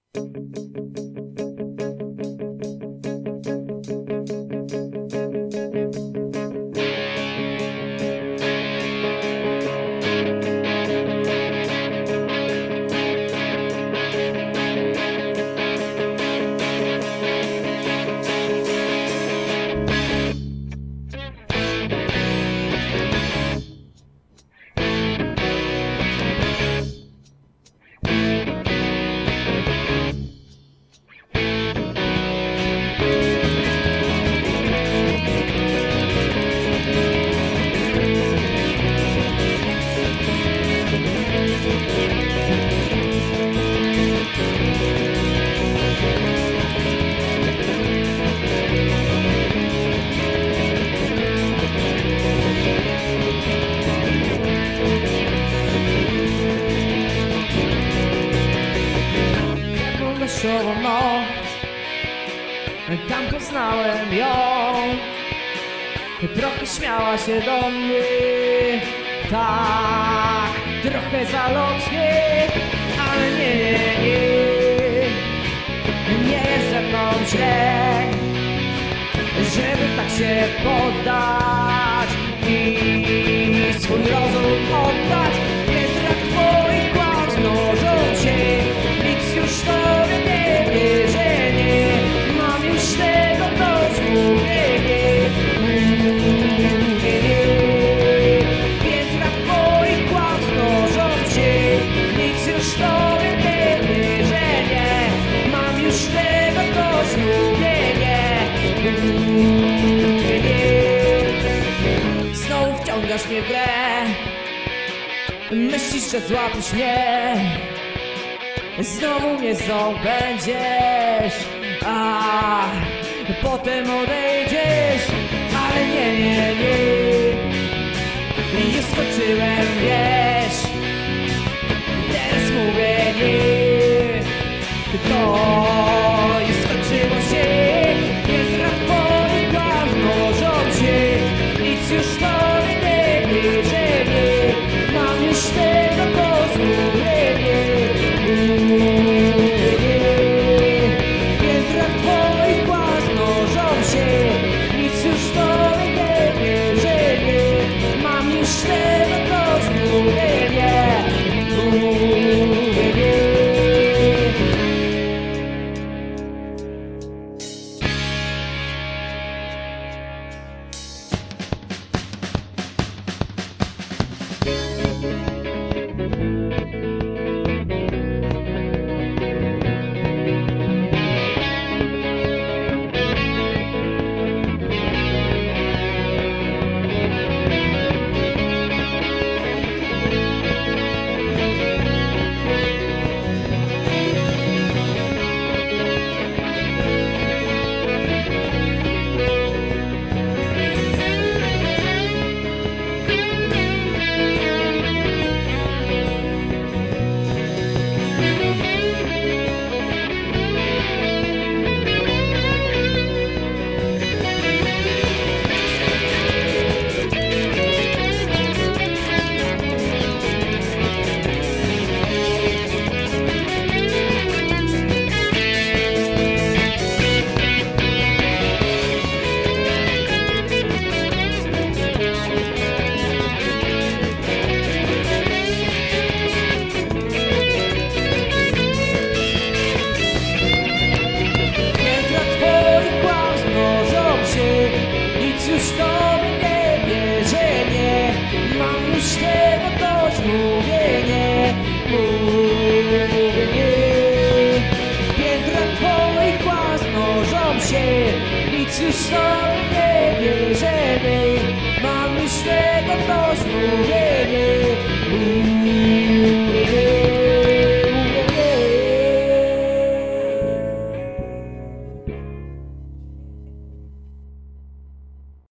Tam poznałem ją, trochę śmiała się do mnie, tak, trochę zalotnie, ale nie jest ze mną źle, żeby tak się poddać i swój rozum oddać. Jednak twoich kłamstw mnożą się, nic już tobie nie wierzę, nie mam już tego dość, Piętra twoich kłamstw mnożą się, nic już tobie nie wierzę, nie mam już tego dość, Znowu wciągasz mnie w grę, myślisz, że złapiesz mnie, znowu mnie zdobędziesz, a potem odejdziesz, ale nie, już skończyłem, wiesz, teraz mówię nie, to już skończyło się. Piętra twoich kłamstw mnożą się, nic już tobie nie wierzę, nie mam już tego dość, Piętra twoich kłamstw mnożą się, nic już tobie nie wierzę, nie mam już tego dość, mówię nie. Już tobie nie wierzę, nie mam już tego dość, mówię nie. Piętra twoich kłamstw mnożą się, nic już tobie nie